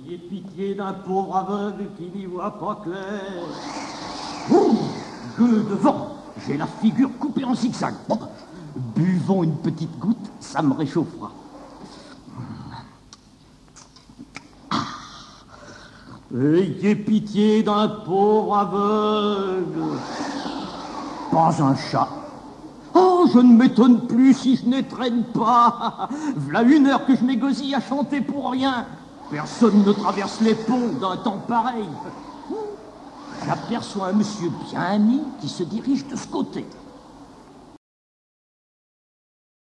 Ayez pitié d'un pauvre aveugle qui n'y voit pas clair. Oh, gueux de vent, j'ai la figure coupée en zigzag. Bon, buvons une petite goutte, ça me réchauffera. Ayez pitié d'un pauvre aveugle. Pas un chat. Oh, je ne m'étonne plus si je n'étraîne pas. V'là 1 heure que je m'égosille à chanter pour rien. Personne ne traverse les ponts d'un temps pareil. J'aperçois un monsieur bien mis qui se dirige de ce côté.